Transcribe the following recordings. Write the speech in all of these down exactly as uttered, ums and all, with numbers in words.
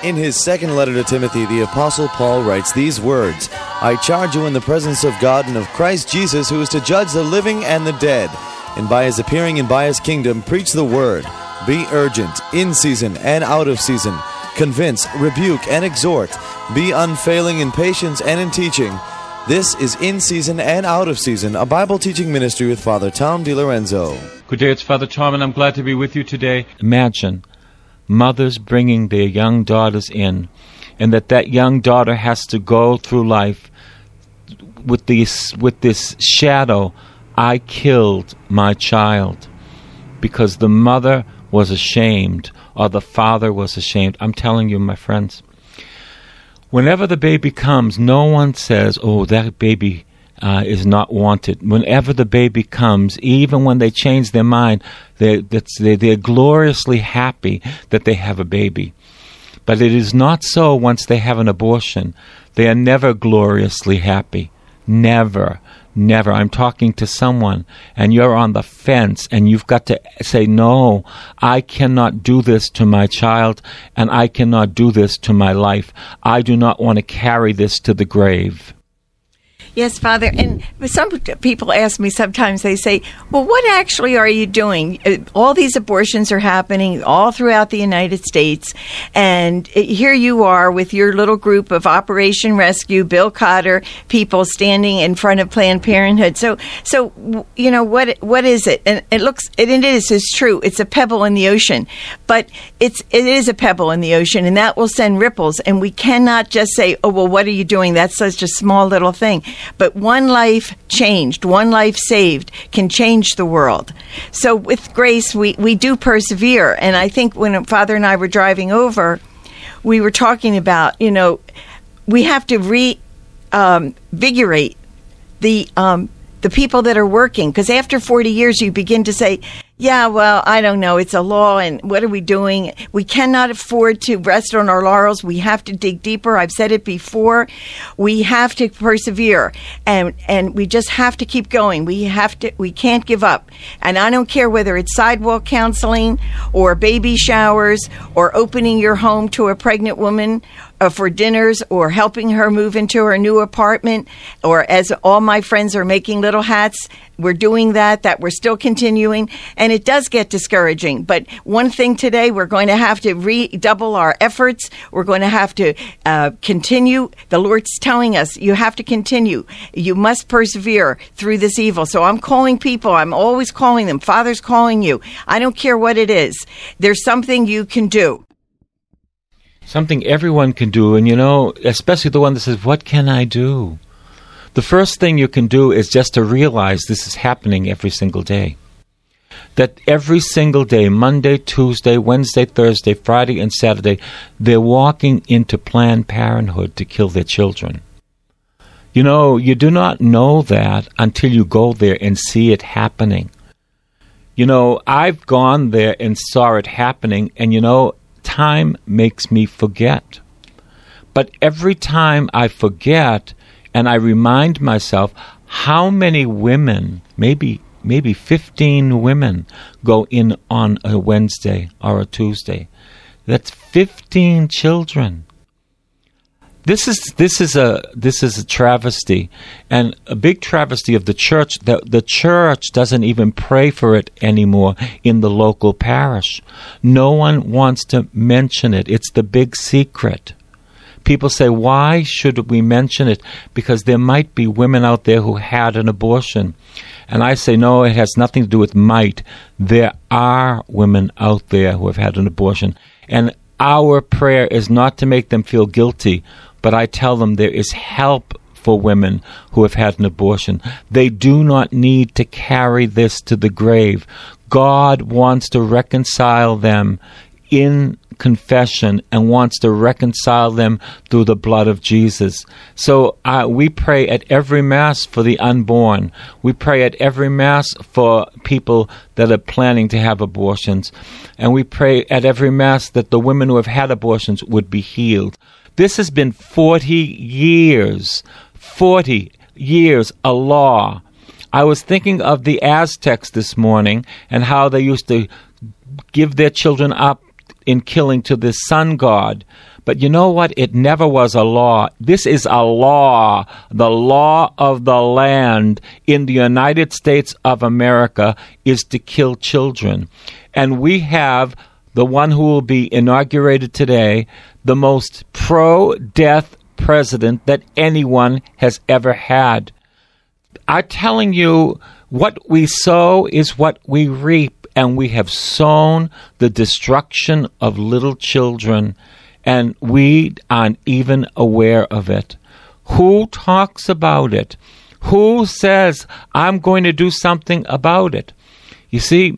In his second letter to Timothy, the Apostle Paul writes these words, I charge you in the presence of God and of Christ Jesus, who is to judge the living and the dead, and by his appearing and by his kingdom, preach the word. Be urgent, in season and out of season. Convince, rebuke, and exhort. Be unfailing in patience and in teaching. This is In Season and Out of Season, a Bible teaching ministry with Father Tom DiLorenzo. Good day, it's Father Tom, and I'm glad to be with you today. Imagine mothers bringing their young daughters in, and that that young daughter has to go through life with this, with this shadow, I killed my child, because the mother was ashamed or the father was ashamed. I'm telling you, my friends, whenever the baby comes, no one says, oh, that baby uh, is not wanted. Whenever the baby comes, even when they change their mind, they're, they're, they're gloriously happy that they have a baby. But it is not so once they have an abortion. They are never gloriously happy. Never. Never. I'm talking to someone, and you're on the fence, and you've got to say, no, I cannot do this to my child, and I cannot do this to my life. I do not want to carry this to the grave. Yes, Father, and some people ask me sometimes, they say, well, what actually are you doing? All these abortions are happening all throughout the United States, and here you are with your little group of Operation Rescue, Bill Cotter people standing in front of Planned Parenthood. So, so you know, what what is it? And it looks, it is, it's true, it's a pebble in the ocean, but it's it is a pebble in the ocean, and that will send ripples, and we cannot just say, oh, well, what are you doing? That's such a small little thing. But one life changed, one life saved can change the world. So with grace, we, we do persevere. And I think when Father and I were driving over, we were talking about, you know, we have to reinvigorate um, the um, the people that are working. Because after forty years, you begin to say, yeah, well, I don't know. It's a law, and what are we doing? We cannot afford to rest on our laurels. We have to dig deeper. I've said it before. We have to persevere, and and we just have to keep going. We have to. We can't give up. And I don't care whether it's sidewalk counseling or baby showers or opening your home to a pregnant woman uh, for dinners, or helping her move into her new apartment, or as all my friends are making little hats. We're doing that, that we're still continuing, and it does get discouraging. But one thing today, we're going to have to redouble our efforts. We're going to have to uh, continue. The Lord's telling us, you have to continue. You must persevere through this evil. So I'm calling people. I'm always calling them. Father's calling you. I don't care what it is. There's something you can do. Something everyone can do, and you know, especially the one that says, what can I do? The first thing you can do is just to realize this is happening every single day. That every single day, Monday, Tuesday, Wednesday, Thursday, Friday, and Saturday, they're walking into Planned Parenthood to kill their children. You know, you do not know that until you go there and see it happening. You know, I've gone there and saw it happening, and you know, time makes me forget. But every time I forget, and I remind myself how many women, maybe maybe fifteen women, go in on a Wednesday or a Tuesday. That's fifteen children. This is this is a this is a travesty, and a big travesty of the church. That the church doesn't even pray for it anymore in the local parish. No one wants to mention it. It's the big secret. People say, why should we mention it? Because there might be women out there who had an abortion. And I say, no, it has nothing to do with might. There are women out there who have had an abortion. And our prayer is not to make them feel guilty, but I tell them there is help for women who have had an abortion. They do not need to carry this to the grave. God wants to reconcile them in confession and wants to reconcile them through the blood of Jesus. So uh, we pray at every Mass for the unborn. We pray at every Mass for people that are planning to have abortions. And we pray at every Mass that the women who have had abortions would be healed. This has been forty years, forty years, a law. I was thinking of the Aztecs this morning and how they used to give their children up in killing to the sun god. But you know what? It never was a law. This is a law. The law of the land in the United States of America is to kill children. And we have the one who will be inaugurated today, the most pro-death president that anyone has ever had. I'm telling you, what we sow is what we reap, and we have sown the destruction of little children, and we aren't even aware of it. Who talks about it? Who says, I'm going to do something about it? You see,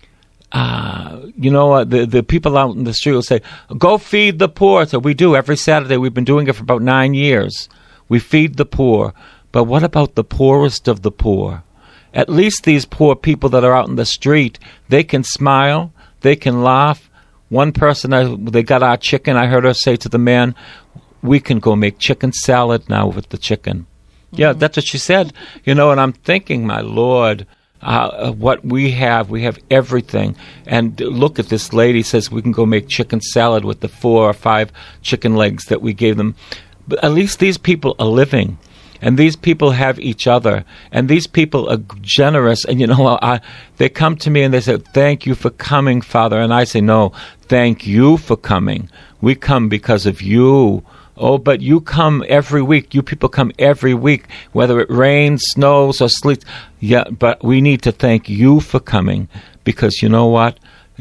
uh, you know, uh, the, the people out in the street will say, go feed the poor. So we do every Saturday. We've been doing it for about nine years. We feed the poor. But what about the poorest of the poor? At least these poor people that are out in the street, they can smile, they can laugh. One person, I, they got our chicken. I heard her say to the man, we can go make chicken salad now with the chicken. Mm-hmm. Yeah, that's what she said. You know, and I'm thinking, my Lord, uh, what we have, we have everything. And look at this lady says we can go make chicken salad with the four or five chicken legs that we gave them. But at least these people are living. And these people have each other. And these people are generous. And, you know, I, they come to me and they say, thank you for coming, Father. And I say, no, thank you for coming. We come because of you. Oh, but you come every week. You people come every week, whether it rains, snows, or sleets. Yeah, but we need to thank you for coming because you know what?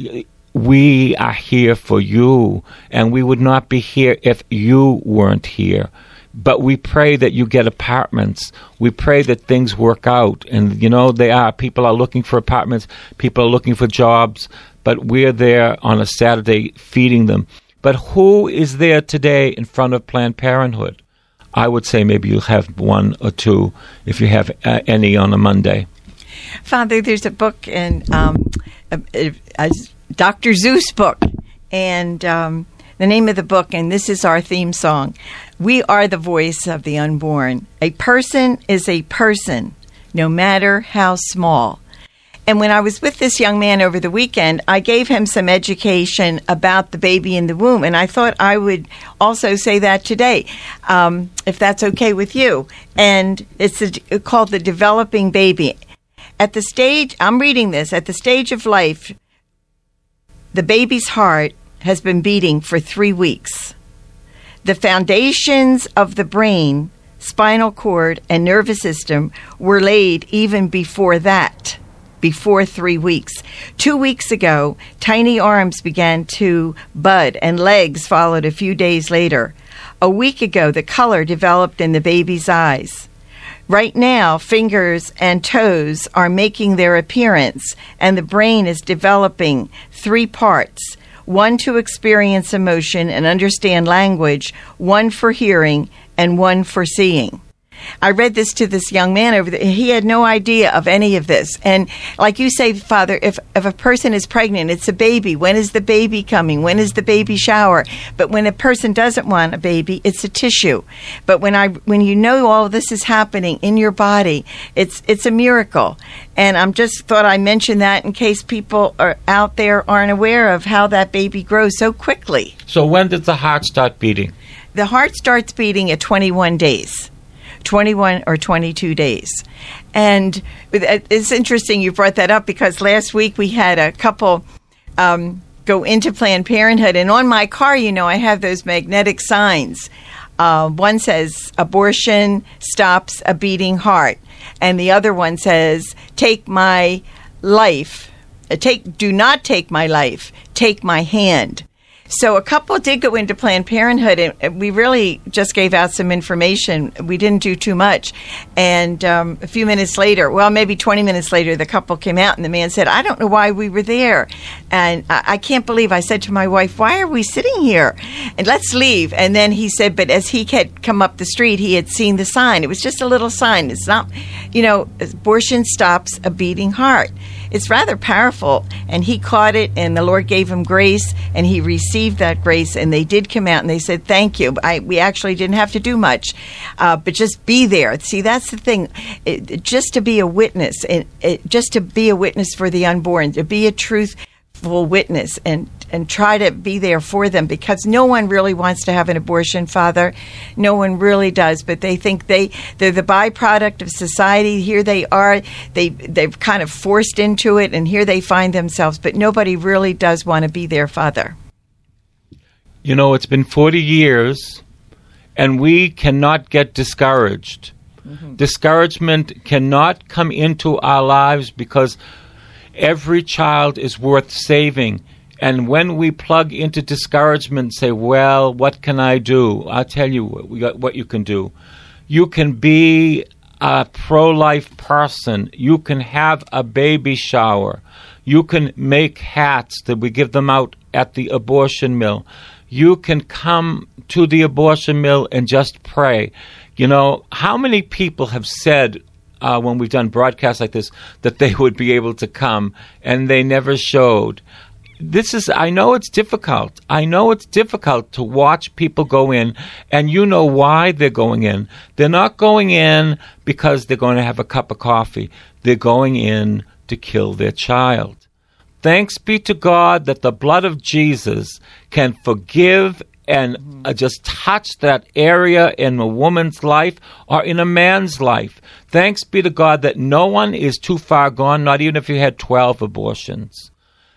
We are here for you. And we would not be here if you weren't here. But we pray that you get apartments. We pray that things work out. And, you know, they are. People are looking for apartments. People are looking for jobs. But we're there on a Saturday feeding them. But who is there today in front of Planned Parenthood? I would say maybe you'll have one or two if you have uh, any on a Monday. Father, there's a book, in, um, a, a, a Doctor Zeus book. And um, the name of the book, and this is our theme song, we are the voice of the unborn. A person is a person, no matter how small. And when I was with this young man over the weekend, I gave him some education about the baby in the womb. And I thought I would also say that today, um, if that's okay with you. And it's a, called The Developing Baby. At the stage, I'm reading this, at the stage of life, the baby's heart has been beating for three weeks. The foundations of the brain, spinal cord, and nervous system were laid even before that, before three weeks. Two weeks ago, tiny arms began to bud and legs followed a few days later. A week ago, the color developed in the baby's eyes. Right now, fingers and toes are making their appearance, and the brain is developing three parts. One to experience emotion and understand language, one for hearing, and one for seeing. I read this to this young man over there. He had no idea of any of this. And like you say, Father, if, if a person is pregnant, it's a baby. When is the baby coming? When is the baby shower? But when a person doesn't want a baby, it's a tissue. But when I when you know all of this is happening in your body, it's it's a miracle. And I'm just thought I mentioned that in case people are out there aren't aware of how that baby grows so quickly. So when did the heart start beating? The heart starts beating at twenty-one days. twenty-one or twenty-two days. And it's interesting you brought that up because last week we had a couple um, go into Planned Parenthood. And on my car, you know, I have those magnetic signs. Uh, one says, abortion stops a beating heart. And the other one says, take my life. Uh, take, do not take my life. Take my hand. So a couple did go into Planned Parenthood, and we really just gave out some information. We didn't do too much. And um, a few minutes later, well, maybe twenty minutes later, the couple came out, and the man said, I don't know why we were there. And I, I can't believe, I said to my wife, why are we sitting here? And let's leave. And then he said, but as he had come up the street, he had seen the sign. It was just a little sign. It's not, you know, abortion stops a beating heart. It's rather powerful, and he caught it, and the Lord gave him grace, and he received that grace, and they did come out, and they said, thank you. I, we actually didn't have to do much, uh, but just be there. See, that's the thing, it, just to be a witness, and it, just to be a witness for the unborn, to be a truthful witness, and and try to be there for them, because no one really wants to have an abortion, Father. No one really does, but they think they, they're the byproduct of society. Here they are. They, they've kind of forced into it, and here they find themselves, but nobody really does want to be there, Father. You know, it's been forty years, and we cannot get discouraged. Mm-hmm. Discouragement cannot come into our lives, because every child is worth saving. And when we plug into discouragement and say, well, what can I do? I'll tell you what, what you can do. You can be a pro-life person. You can have a baby shower. You can make hats that we give them out at the abortion mill. You can come to the abortion mill and just pray. You know, how many people have said uh, when we've done broadcasts like this that they would be able to come, and they never showed? This is, I know it's difficult. I know it's difficult to watch people go in, and you know why they're going in. They're not going in because they're going to have a cup of coffee. They're going in to kill their child. Thanks be to God that the blood of Jesus can forgive and uh, just touch that area in a woman's life or in a man's life. Thanks be to God that no one is too far gone, not even if you had twelve abortions.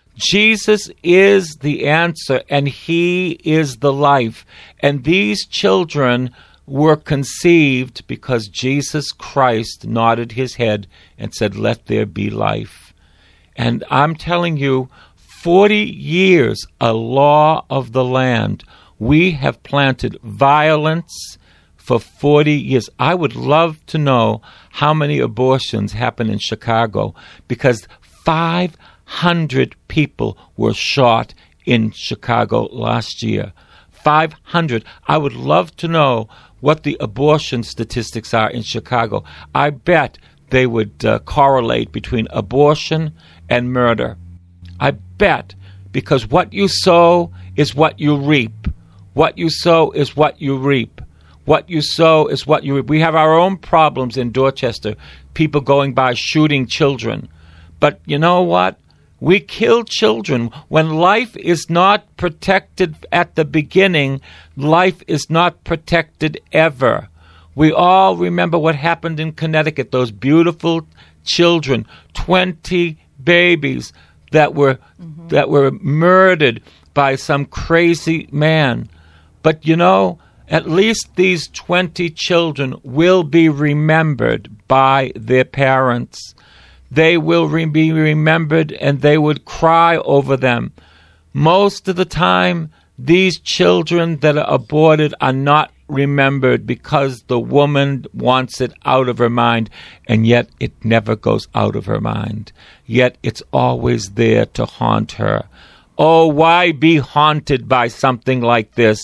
Jesus is the answer, and he is the life. And these children were conceived because Jesus Christ nodded his head and said, let there be life. And I'm telling you, forty years, a law of the land. We have planted violence for forty years. I would love to know how many abortions happen in Chicago, because five hundred people were shot in Chicago last year. five hundred. I would love to know what the abortion statistics are in Chicago. I bet they would uh, correlate between abortion and murder. I bet, because what you sow is what you reap. What you sow is what you reap. What you sow is what you reap. We have our own problems in Dorchester, people going by shooting children. But you know what? We kill children. When life is not protected at the beginning, life is not protected ever. We all remember what happened in Connecticut, those beautiful children, twenty babies that were mm-hmm. that were murdered by some crazy man. But you know, at least these twenty children will be remembered by their parents. They will re- be remembered, and they would cry over them. Most of the time, these children that are aborted are not remembered because the woman wants it out of her mind, and yet it never goes out of her mind. Yet it's always there to haunt her. Oh, why be haunted by something like this?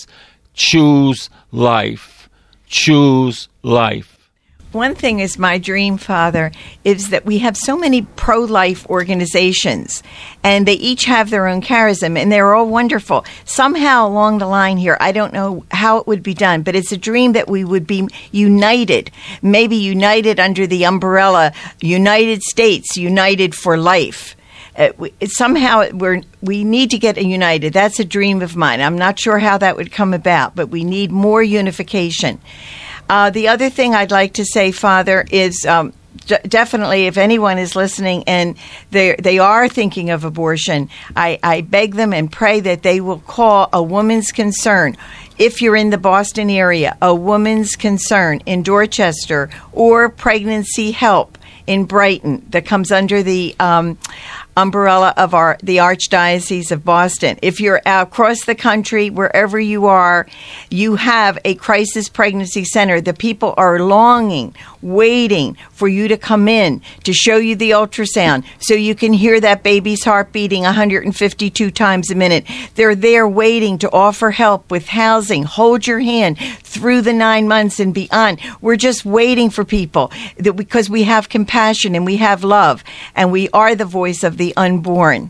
Choose life. Choose life. One thing is my dream, Father, is that we have so many pro-life organizations, and they each have their own charism, and they're all wonderful. Somehow along the line here, I don't know how it would be done, but it's a dream that we would be united, maybe united under the umbrella, United States, United for Life. Uh, we, somehow we're, we need to get united. That's a dream of mine. I'm not sure how that would come about, but we need more unification. Uh, the other thing I'd like to say, Father, is um, d- definitely if anyone is listening and they they are thinking of abortion, I, I beg them and pray that they will call a Woman's Concern. If you're in the Boston area, a Woman's Concern in Dorchester, or Pregnancy Help in Brighton that comes under the um, umbrella of our the Archdiocese of Boston. If you're across the country, wherever you are, you have a crisis pregnancy center. The people are longing, waiting for you to come in to show you the ultrasound so you can hear that baby's heart beating one hundred fifty-two times a minute. They're there waiting to offer help with housing, hold your hand through the nine months and beyond. We're just waiting for people that because we have compassion and we have love, and we are the voice of the unborn.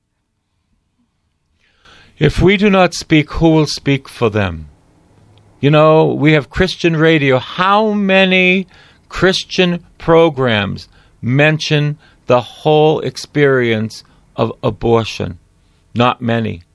If we do not speak, who will speak for them? You know, we have Christian radio. How many Christian programs mention the whole experience of abortion? Not many.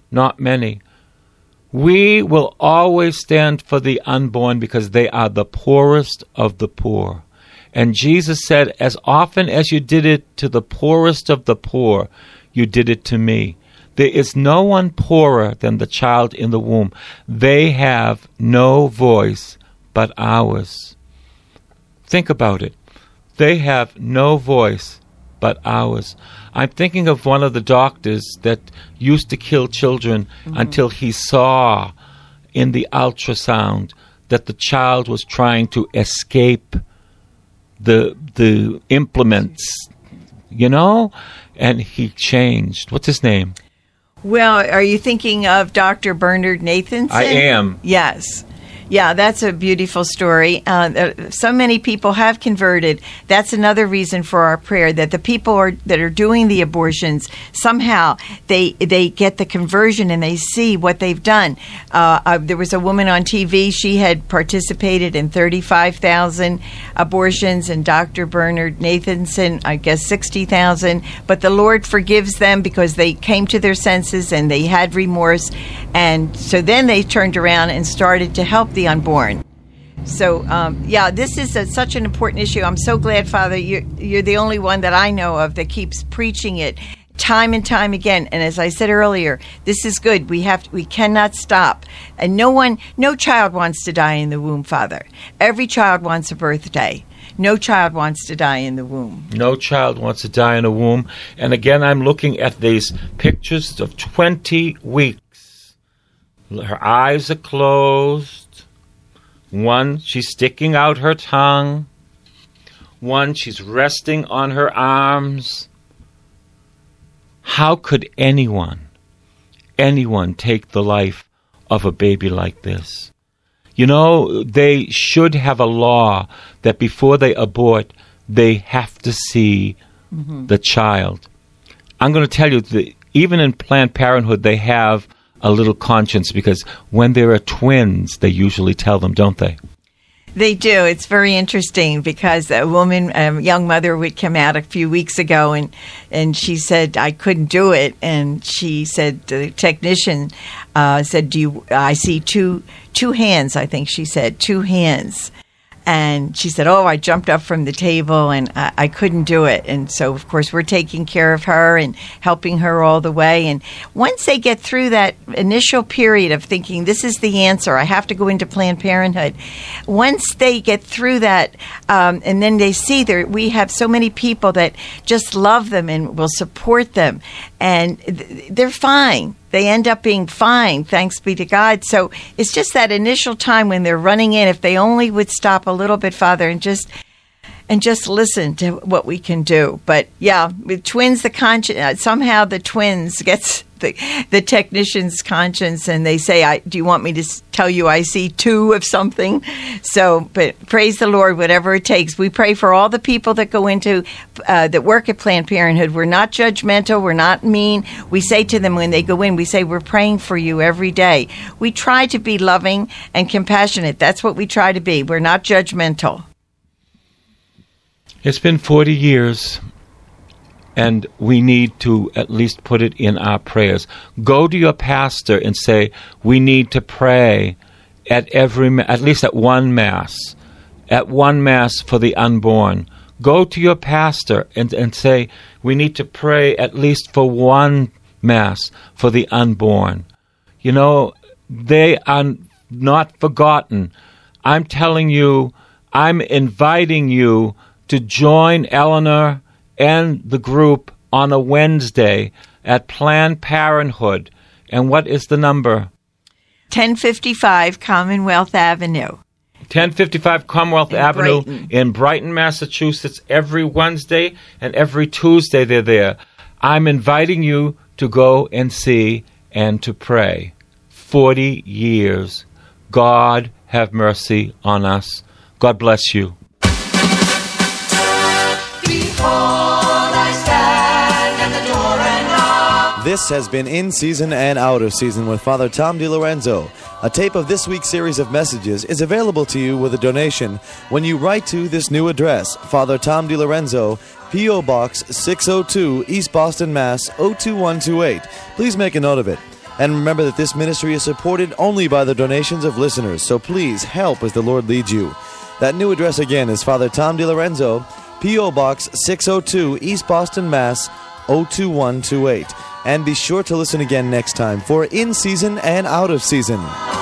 not many. We will always stand for the unborn because they are the poorest of the poor. And Jesus said, as often as you did it to the poorest of the poor, you did it to me. There is no one poorer than the child in the womb. They have no voice but ours. Think about it. They have no voice but ours. I'm thinking of one of the doctors that used to kill children mm-hmm. until he saw in the ultrasound that the child was trying to escape the the implements, you know, and he changed. What's his name? Well, are you thinking of Doctor Bernard Nathanson? I am. Yes. Yeah, that's a beautiful story. Uh, so many people have converted. That's another reason for our prayer, that the people are, that are doing the abortions, somehow they they get the conversion and they see what they've done. Uh, uh, there was a woman on T V. She had participated in thirty-five thousand abortions, and Doctor Bernard Nathanson, I guess, sixty thousand. But the Lord forgives them because they came to their senses and they had remorse. And so then they turned around and started to help the unborn. So, um, yeah, this is a, such an important issue. I'm so glad, Father, you're, you're the only one that I know of that keeps preaching it time and time again. And as I said earlier, this is good. We have to, we cannot stop. And no one, no child wants to die in the womb, Father. Every child wants a birthday. No child wants to die in the womb. No child wants to die in the womb. And again, I'm looking at these pictures of twenty weeks. Her eyes are closed. One, she's sticking out her tongue. One, she's resting on her arms. How could anyone, anyone take the life of a baby like this? You know, they should have a law that before they abort, they have to see mm-hmm. the child. I'm going to tell you that even in Planned Parenthood, they have a little conscience, because when there are twins, they usually tell them, don't they? They do. It's very interesting because a woman, a young mother, would come out a few weeks ago and, and she said, I couldn't do it. And she said, the technician uh, said, do you, I see two, two hands, I think she said, two hands. And she said, oh, I jumped up from the table and I, I couldn't do it. And so, of course, we're taking care of her and helping her all the way. And once they get through that initial period of thinking, this is the answer, I have to go into Planned Parenthood. Once they get through that, um, and then they see there, we have so many people that just love them and will support them. And th- they're fine. They end up being fine, thanks be to God. So it's just that initial time when they're running in. If they only would stop a little bit, Father, and just and just listen to what we can do. But yeah, with twins, the conscience uh, somehow the twins gets the the technician's conscience, and they say, "I do you want me to s- tell you I see two of something?" So, but praise the Lord, whatever it takes. We pray for all the people that go into uh, that work at Planned Parenthood. We're not judgmental. We're not mean. We say to them when they go in, we say, "We're praying for you every day." We try to be loving and compassionate. That's what we try to be. We're not judgmental. It's been forty years, and we need to at least put it in our prayers. Go to your pastor and say, we need to pray at every, at least at one Mass, at one Mass for the unborn. Go to your pastor and, and say, we need to pray at least for one Mass for the unborn. You know, they are not forgotten. I'm telling you, I'm inviting you to join Eleanor and the group on a Wednesday at Planned Parenthood. And what is the number? ten fifty-five Commonwealth Avenue. ten fifty-five Commonwealth In Avenue Brighton. in Brighton, Massachusetts. Every Wednesday and every Tuesday they're there. I'm inviting you to go and see and to pray. Forty years. God have mercy on us. God bless you. This has been In Season and Out of Season with Father Tom DiLorenzo. A tape of this week's series of messages is available to you with a donation when you write to this new address, Father Tom DiLorenzo, P O. Box six oh two, East Boston, Mass. oh two one two eight. Please make a note of it. And remember that this ministry is supported only by the donations of listeners, so please help as the Lord leads you. That new address again is Father Tom DiLorenzo, P O. Box six oh two, East Boston, Mass. oh two one two eight. And be sure to listen again next time for In Season and Out of Season.